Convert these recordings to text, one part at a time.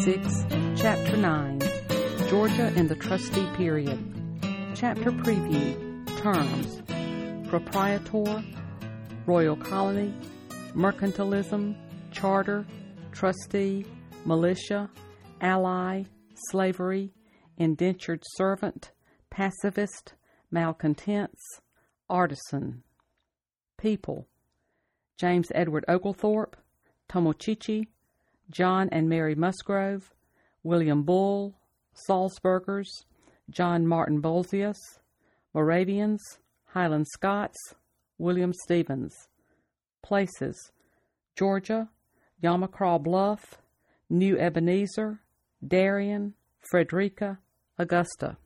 6, Chapter 9, Georgia in the Trustee Period. Chapter Preview, Terms, Proprietor, Royal Colony, Mercantilism, Charter, Trustee, Militia, Ally, Slavery, Indentured Servant, Pacifist, Malcontents, Artisan. People, James Edward Oglethorpe, Tomochichi, John and Mary Musgrove, William Bull, Salzburgers, John Martin Bolzius, Moravians, Highland Scots, William Stevens. Places, Georgia, Yamacraw Bluff, New Ebenezer, Darien, Frederica, Augusta.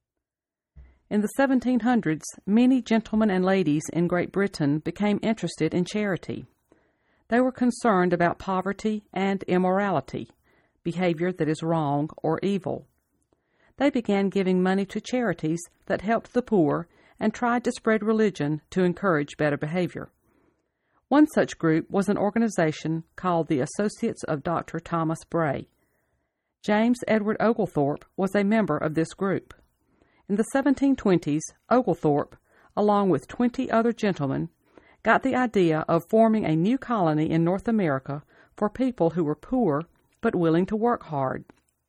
In the 1700s, many gentlemen and ladies in Great Britain became interested in charity. They were concerned about poverty and immorality, behavior that is wrong or evil. They began giving money to charities that helped the poor and tried to spread religion to encourage better behavior. One such group was an organization called the Associates of Dr. Thomas Bray. James Edward Oglethorpe was a member of this group. In the 1720s, Oglethorpe, along with 20 other gentlemen, got the idea of forming a new colony in North America for people who were poor but willing to work hard.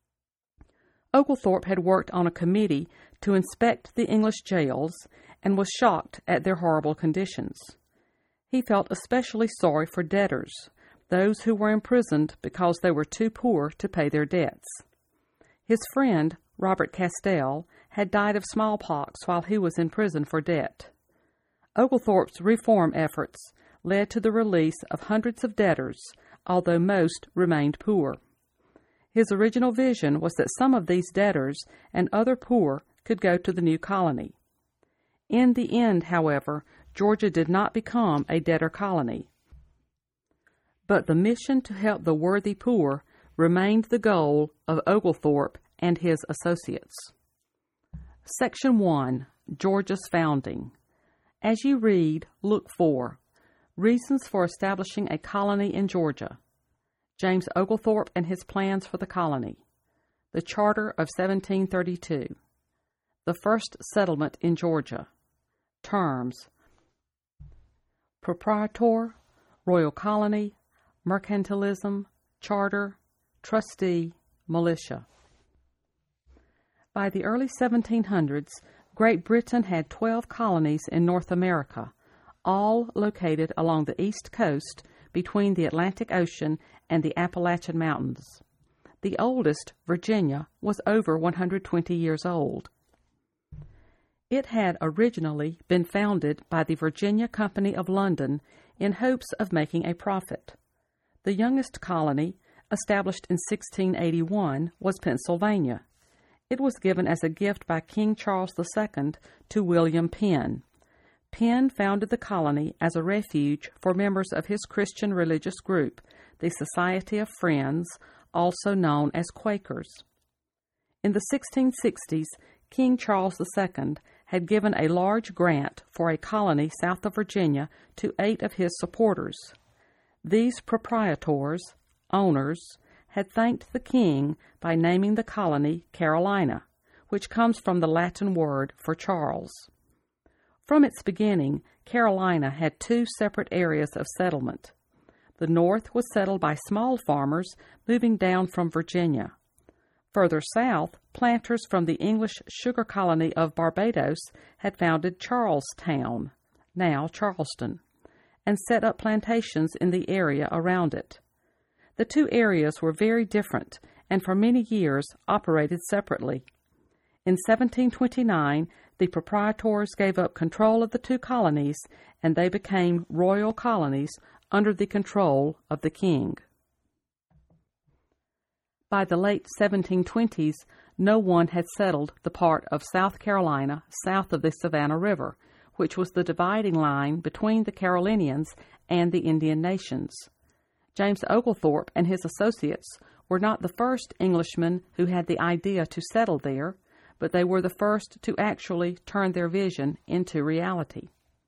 Oglethorpe had worked on a committee to inspect the English jails and was shocked at their horrible conditions. He felt especially sorry for debtors, those who were imprisoned because they were too poor to pay their debts. His friend, Robert Castell, had died of smallpox while he was in prison for debt. Oglethorpe's reform efforts led to the release of hundreds of debtors, although most remained poor. His original vision was that some of these debtors and other poor could go to the new colony. In the end, however, Georgia did not become a debtor colony. But the mission to help the worthy poor remained the goal of Oglethorpe and his associates. Section 1, Georgia's Founding. As you read, look for reasons for establishing a colony in Georgia, James Oglethorpe and his plans for the colony, the Charter of 1732, the first settlement in Georgia, terms, proprietor, royal colony, mercantilism, charter, trustee, militia. By the early 1700s, Great Britain had 12 colonies in North America, all located along the east coast between the Atlantic Ocean and the Appalachian Mountains. The oldest, Virginia, was over 120 years old. It had originally been founded by the Virginia Company of London in hopes of making a profit. The youngest colony, established in 1681, was Pennsylvania. It was given as a gift by King Charles II to William Penn. Penn founded the colony as a refuge for members of his Christian religious group, the Society of Friends, also known as Quakers. In the 1660s, King Charles II had given a large grant for a colony south of Virginia to 8 of his supporters. These proprietors, owners, had thanked the king by naming the colony Carolina, which comes from the Latin word for Charles. From its beginning, Carolina had 2 separate areas of settlement. The north was settled by small farmers moving down from Virginia. Further south, planters from the English sugar colony of Barbados had founded Charlestown, now Charleston, and set up plantations in the area around it. The 2 areas were very different and for many years operated separately. In 1729, the proprietors gave up control of the 2 colonies and they became royal colonies under the control of the king. By the late 1720s, no one had settled the part of South Carolina south of the Savannah River, which was the dividing line between the Carolinians and the Indian nations. James Oglethorpe and his associates were not the first Englishmen who had the idea to settle there, but they were the first to actually turn their vision into reality.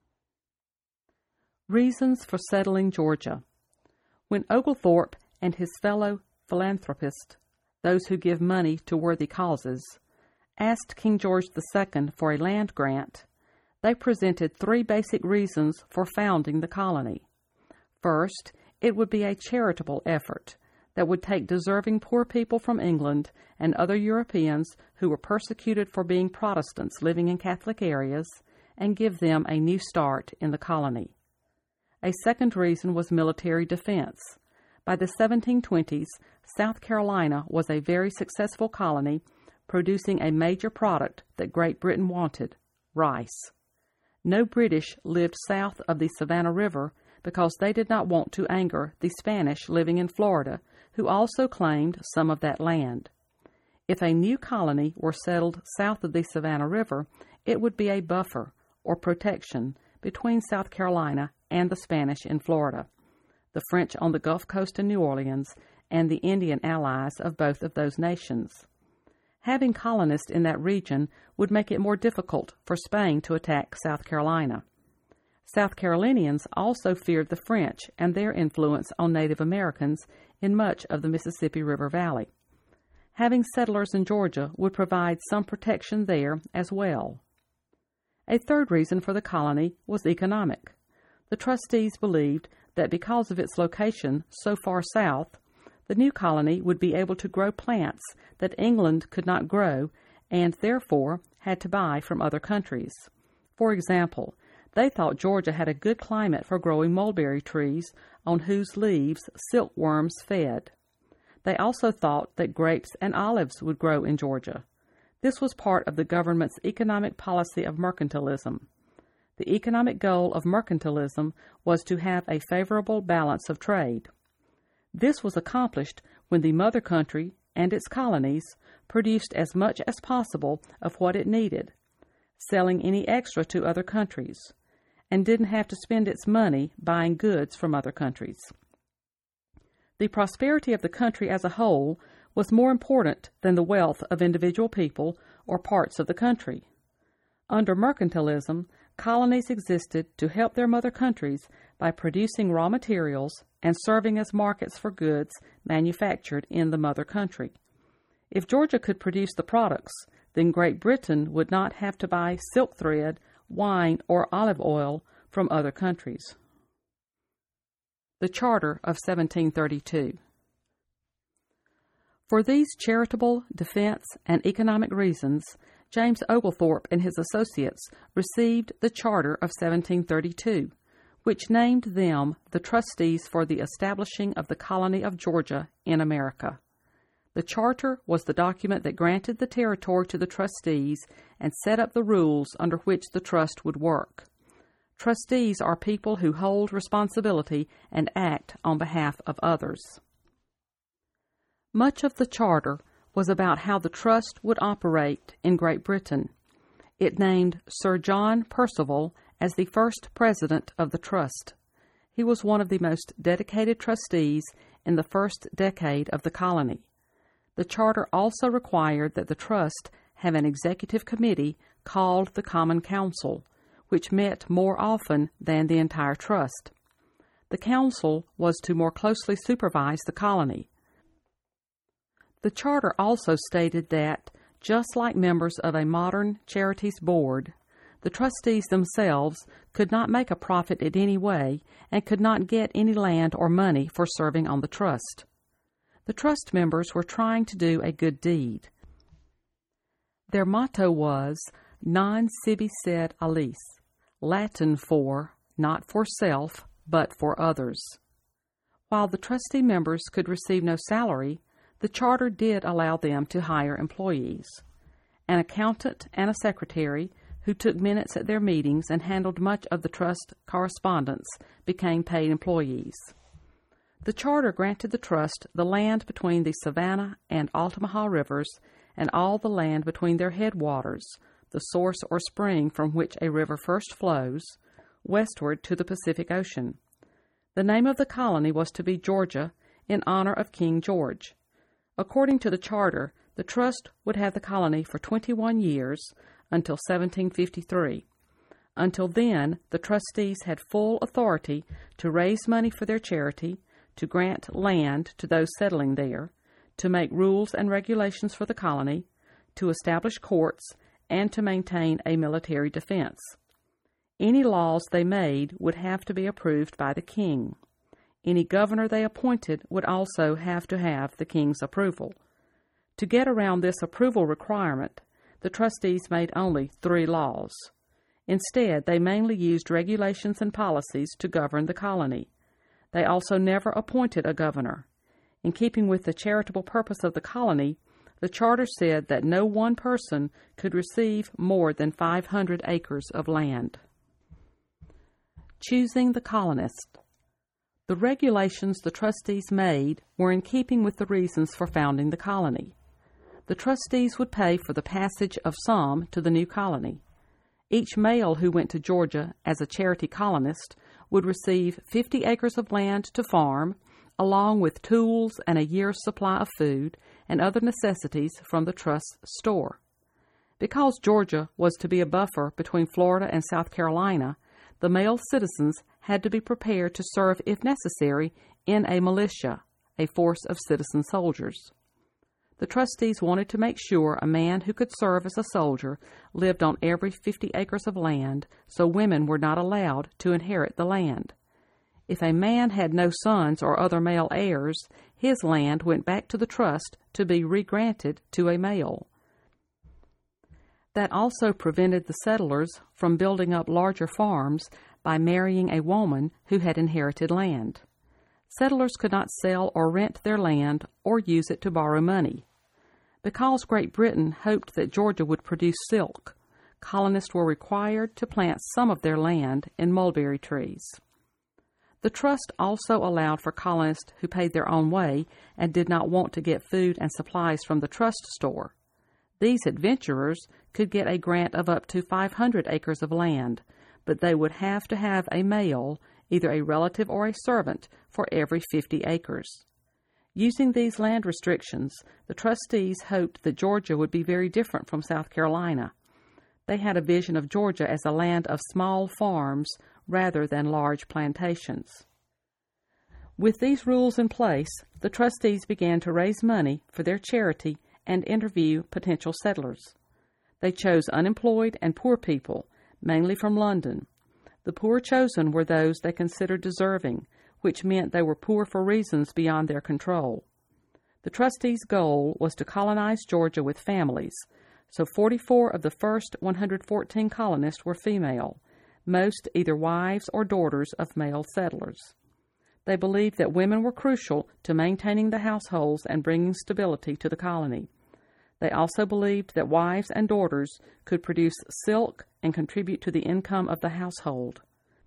Reasons for settling Georgia. When Oglethorpe and his fellow philanthropist those who give money to worthy causes, asked King George II for a land grant, they presented three basic reasons for founding the colony. First, it would be a charitable effort that would take deserving poor people from England and other Europeans who were persecuted for being Protestants living in Catholic areas and give them a new start in the colony. A second reason was military defense. By the 1720s, South Carolina was a very successful colony, producing a major product that Great Britain wanted, rice. No British lived south of the Savannah River because they did not want to anger the Spanish living in Florida, who also claimed some of that land. If a new colony were settled south of the Savannah River, it would be a buffer or protection between South Carolina and the Spanish in Florida, the French on the Gulf Coast in New Orleans, and the Indian allies of both of those nations. Having colonists in that region would make it more difficult for Spain to attack South Carolina. South Carolinians also feared the French and their influence on Native Americans in much of the Mississippi River Valley. Having settlers in Georgia would provide some protection there as well. A third reason for the colony was economic. The trustees believed that because of its location so far south, the new colony would be able to grow plants that England could not grow and therefore had to buy from other countries. For example, they thought Georgia had a good climate for growing mulberry trees on whose leaves silkworms fed. They also thought that grapes and olives would grow in Georgia. This was part of the government's economic policy of mercantilism. The economic goal of mercantilism was to have a favorable balance of trade. This was accomplished when the mother country and its colonies produced as much as possible of what it needed, selling any extra to other countries, and didn't have to spend its money buying goods from other countries. The prosperity of the country as a whole was more important than the wealth of individual people or parts of the country. Under mercantilism, colonies existed to help their mother countries by producing raw materials and serving as markets for goods manufactured in the mother country. If Georgia could produce the products, then Great Britain would not have to buy silk thread, wine, or olive oil from other countries. The Charter of 1732. For these charitable, defense, and economic reasons, James Oglethorpe and his associates received the Charter of 1732, which named them the trustees for the establishing of the colony of Georgia in America. The charter was the document that granted the territory to the trustees and set up the rules under which the trust would work. Trustees are people who hold responsibility and act on behalf of others. Much of the charter was about how the trust would operate in Great Britain. It named Sir John Percival as the first president of the trust. He was one of the most dedicated trustees in the first decade of the colony. The charter also required that the trust have an executive committee called the Common Council, which met more often than the entire trust. The council was to more closely supervise the colony. The charter also stated that, just like members of a modern charities board, the trustees themselves could not make a profit in any way and could not get any land or money for serving on the trust. The trust members were trying to do a good deed. Their motto was Non sibi sed aliis, Latin for not for self, but for others. While the trustee members could receive no salary, the charter did allow them to hire employees. An accountant and a secretary who took minutes at their meetings and handled much of the trust correspondence became paid employees. The charter granted the trust the land between the Savannah and Altamaha rivers and all the land between their headwaters, the source or spring from which a river first flows, westward to the Pacific Ocean. The name of the colony was to be Georgia in honor of King George. According to the charter, the trust would have the colony for 21 years until 1753. Until then, the trustees had full authority to raise money for their charity, to grant land to those settling there, to make rules and regulations for the colony, to establish courts, and to maintain a military defense. Any laws they made would have to be approved by the king. Any governor they appointed would also have to have the king's approval. To get around this approval requirement, the trustees made only 3 laws. Instead, they mainly used regulations and policies to govern the colony. They also never appointed a governor. In keeping with the charitable purpose of the colony, the charter said that no one person could receive more than 500 acres of land. Choosing the colonist. The regulations the trustees made were in keeping with the reasons for founding the colony. The trustees would pay for the passage of some to the new colony. Each male who went to Georgia as a charity colonist would receive 50 acres of land to farm, along with tools and a year's supply of food and other necessities from the trust's store. Because Georgia was to be a buffer between Florida and South Carolina, the male citizens had to be prepared to serve, if necessary, in a militia, a force of citizen soldiers. The trustees wanted to make sure a man who could serve as a soldier lived on every 50 acres of land, so women were not allowed to inherit the land. If a man had no sons or other male heirs, his land went back to the trust to be regranted to a male. That also prevented the settlers from building up larger farms by marrying a woman who had inherited land. Settlers could not sell or rent their land or use it to borrow money. Because Great Britain hoped that Georgia would produce silk, colonists were required to plant some of their land in mulberry trees. The trust also allowed for colonists who paid their own way and did not want to get food and supplies from the trust store. These adventurers could get a grant of up to 500 acres of land, but they would have to have a male, either a relative or a servant, for every 50 acres. Using these land restrictions, the trustees hoped that Georgia would be very different from South Carolina. They had a vision of Georgia as a land of small farms rather than large plantations. With these rules in place, the trustees began to raise money for their charity and interview potential settlers. They chose unemployed and poor people, mainly from London. The poor chosen were those they considered deserving, which meant they were poor for reasons beyond their control. The trustees' goal was to colonize Georgia with families, so 44 of the first 114 colonists were female, most either wives or daughters of male settlers. They believed that women were crucial to maintaining the households and bringing stability to the colony. They also believed that wives and daughters could produce silk and contribute to the income of the household.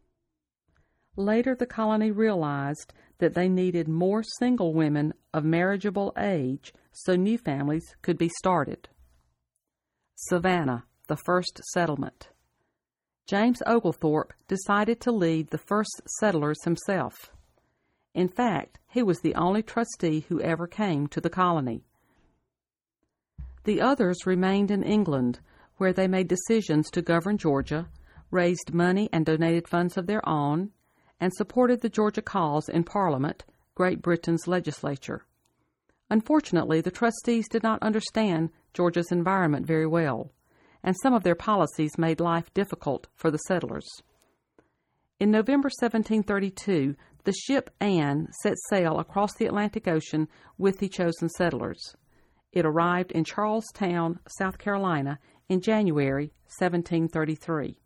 Later, the colony realized that they needed more single women of marriageable age so new families could be started. Savannah, the first settlement. James Oglethorpe decided to lead the first settlers himself. In fact, he was the only trustee who ever came to the colony. The others remained in England, where they made decisions to govern Georgia, raised money and donated funds of their own, and supported the Georgia cause in Parliament, Great Britain's legislature. Unfortunately, the trustees did not understand Georgia's environment very well, and some of their policies made life difficult for the settlers. In November 1732, the ship Anne set sail across the Atlantic Ocean with the chosen settlers. It arrived in Charlestown, South Carolina, in January 1733.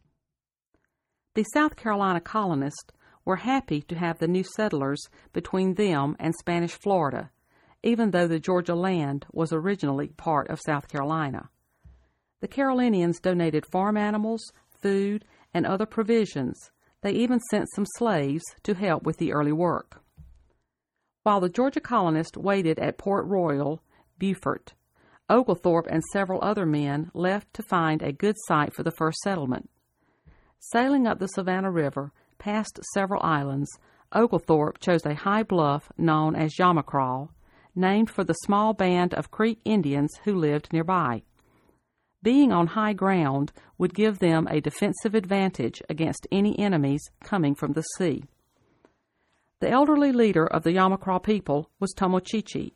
The South Carolina colonists were happy to have the new settlers between them and Spanish Florida, even though the Georgia land was originally part of South Carolina. The Carolinians donated farm animals, food, and other provisions. They even sent some slaves to help with the early work. While the Georgia colonists waited at Port Royal, Beaufort, Oglethorpe and several other men left to find a good site for the first settlement. Sailing up the Savannah River, past several islands, Oglethorpe chose a high bluff known as Yamacraw, named for the small band of Creek Indians who lived nearby. Being on high ground would give them a defensive advantage against any enemies coming from the sea. The elderly leader of the Yamacraw people was Tomochichi,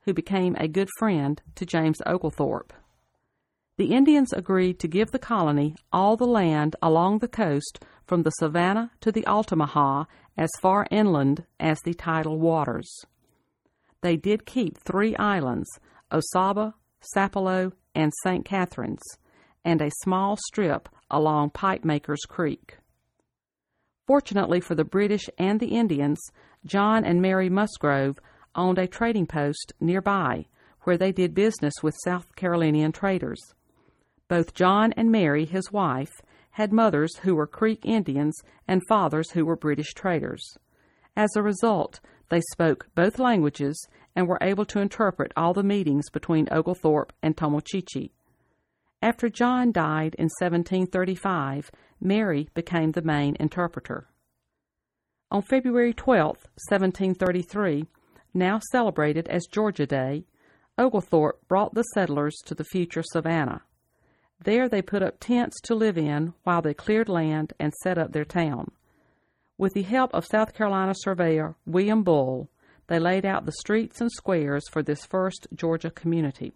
who became a good friend to James Oglethorpe. The Indians agreed to give the colony all the land along the coast from the Savannah to the Altamaha as far inland as the tidal waters. They did keep 3 islands, Osaba, Sapelo, and St. Catharines, and a small strip along Pipemaker's Creek. Fortunately for the British and the Indians, John and Mary Musgrove owned a trading post nearby where they did business with South Carolinian traders. Both John and Mary, his wife, had mothers who were Creek Indians and fathers who were British traders. As a result, they spoke both languages and were able to interpret all the meetings between Oglethorpe and Tomochichi. After John died in 1735, Mary became the main interpreter. On February 12, 1733, now celebrated as Georgia Day, Oglethorpe brought the settlers to the future Savannah. There they put up tents to live in while they cleared land and set up their town. With the help of South Carolina surveyor William Bull, they laid out the streets and squares for this first Georgia community.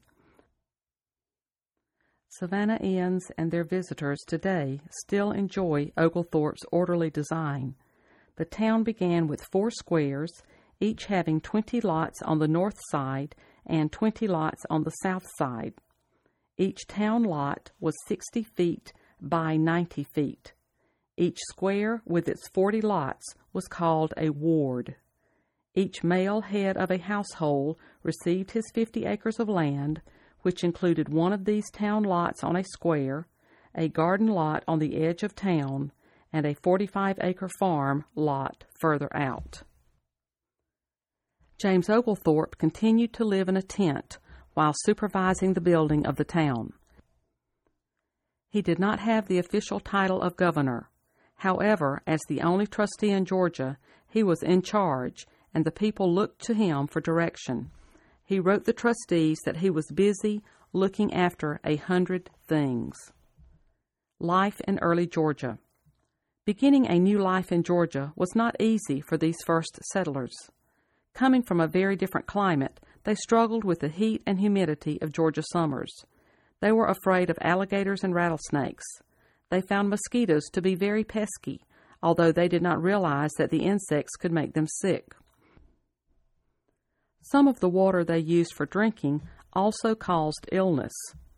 Savannahans and their visitors today still enjoy Oglethorpe's orderly design. The town began with 4 squares, each having 20 lots on the north side and 20 lots on the south side. Each town lot was 60 feet by 90 feet. Each square with its 40 lots was called a ward. Each male head of a household received his 50 acres of land, which included one of these town lots on a square, a garden lot on the edge of town, and a 45-acre farm lot further out. James Oglethorpe continued to live in a tent while supervising the building of the town. He did not have the official title of governor. However, as the only trustee in Georgia, he was in charge, and the people looked to him for direction. He wrote the trustees that he was busy looking after 100 things. Life in early Georgia. Beginning a new life in Georgia was not easy for these first settlers. Coming from a very different climate, they struggled with the heat and humidity of Georgia summers. They were afraid of alligators and rattlesnakes. They found mosquitoes to be very pesky, although they did not realize that the insects could make them sick. Some of the water they used for drinking also caused illness.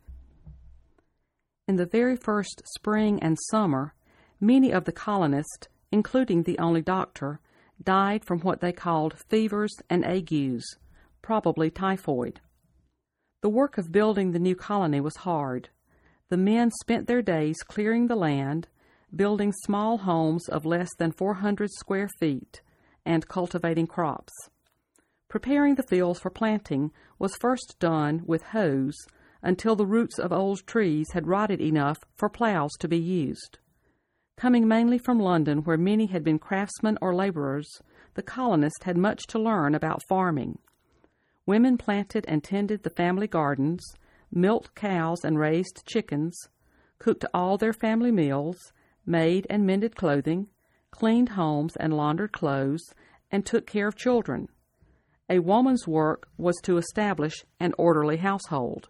In the very first spring and summer, many of the colonists, including the only doctor, died from what they called fevers and agues, probably typhoid. The work of building the new colony was hard. The men spent their days clearing the land, building small homes of less than 400 square feet, and cultivating crops. Preparing the fields for planting was first done with hoes until the roots of old trees had rotted enough for plows to be used. Coming mainly from London, where many had been craftsmen or laborers, the colonists had much to learn about farming. Women planted and tended the family gardens, milked cows and raised chickens, cooked all their family meals, made and mended clothing, cleaned homes and laundered clothes, and took care of children. A woman's work was to establish an orderly household.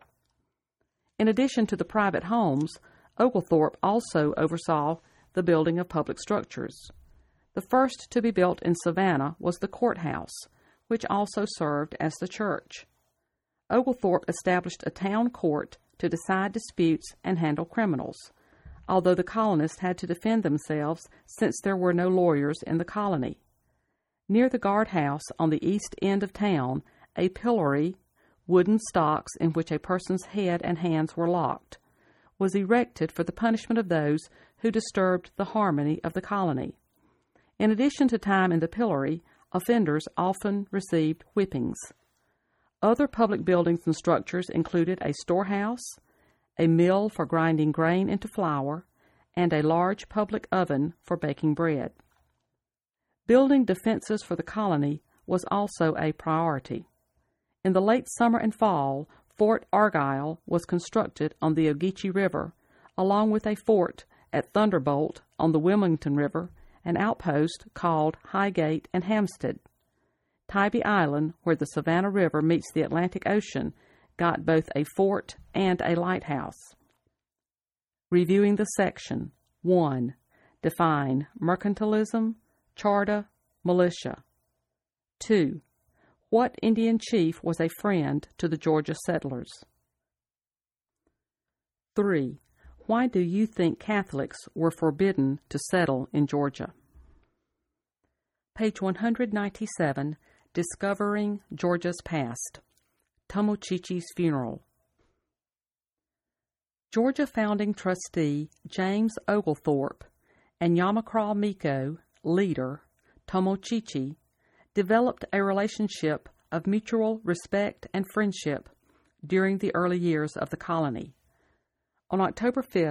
In addition to the private homes, Oglethorpe also oversaw the building of public structures. The first to be built in Savannah was the courthouse, which also served as the church. Oglethorpe established a town court to decide disputes and handle criminals, although the colonists had to defend themselves since there were no lawyers in the colony. Near the guardhouse on the east end of town, a pillory, wooden stocks in which a person's head and hands were locked, was erected for the punishment of those who disturbed the harmony of the colony. In addition to time in the pillory, offenders often received whippings. Other public buildings and structures included a storehouse, a mill for grinding grain into flour, and a large public oven for baking bread. Building defenses for the colony was also a priority. In the late summer and fall, Fort Argyle was constructed on the Ogeechee River, along with a fort at Thunderbolt on the Wilmington River, an outpost called Highgate and Hampstead. Tybee Island, where the Savannah River meets the Atlantic Ocean, got both a fort and a lighthouse. Reviewing the section. 1. Define mercantilism, charter, militia. 2. What Indian chief was a friend to the Georgia settlers? 3. Why do you think Catholics were forbidden to settle in Georgia? Page 197, Discovering Georgia's Past. Tomochichi's Funeral. Georgia founding trustee James Oglethorpe and Yamacraw Miko, leader, Tomochichi, developed a relationship of mutual respect and friendship during the early years of the colony. On October 5,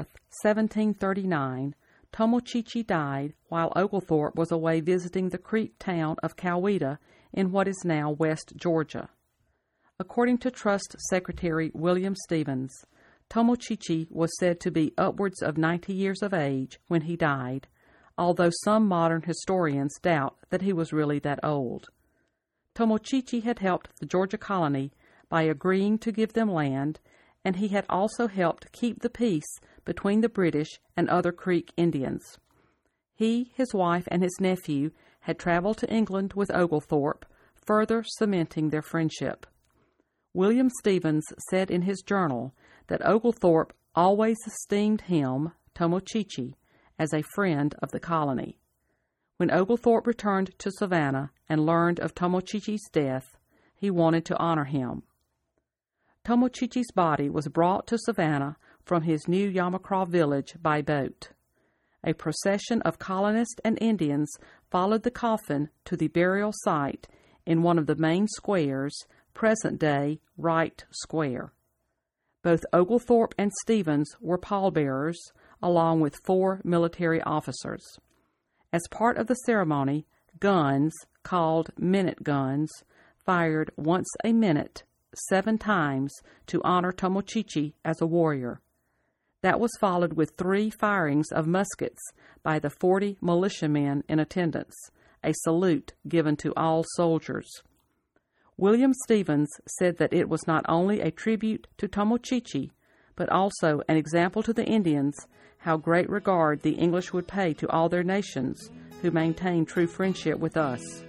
1739, Tomochichi died while Oglethorpe was away visiting the Creek town of Coweta in what is now West Georgia. According to Trust Secretary William Stevens, Tomochichi was said to be upwards of 90 years of age when he died, although some modern historians doubt that he was really that old. Tomochichi had helped the Georgia colony by agreeing to give them land, and he had also helped keep the peace between the British and other Creek Indians. He, his wife, and his nephew had traveled to England with Oglethorpe, further cementing their friendship. William Stevens said in his journal that Oglethorpe always esteemed him, Tomochichi, as a friend of the colony. When Oglethorpe returned to Savannah and learned of Tomochichi's death, he wanted to honor him. Tomochichi's body was brought to Savannah from his new Yamacraw village by boat. A procession of colonists and Indians followed the coffin to the burial site in one of the main squares, present-day Wright Square. Both Oglethorpe and Stevens were pallbearers, along with 4 military officers. As part of the ceremony, guns, called minute guns, fired once a minute, 7 times, to honor Tomochichi as a warrior. That was followed with 3 firings of muskets by the 40 militiamen in attendance, a salute given to all soldiers. William Stevens said that it was not only a tribute to Tomochichi, but also an example to the Indians how great regard the English would pay to all their nations who maintained true friendship with us.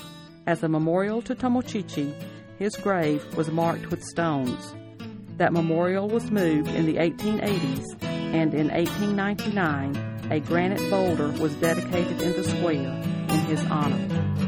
As a memorial to Tomochichi, his grave was marked with stones. That memorial was moved in the 1880s, and in 1899, a granite boulder was dedicated in the square in his honor.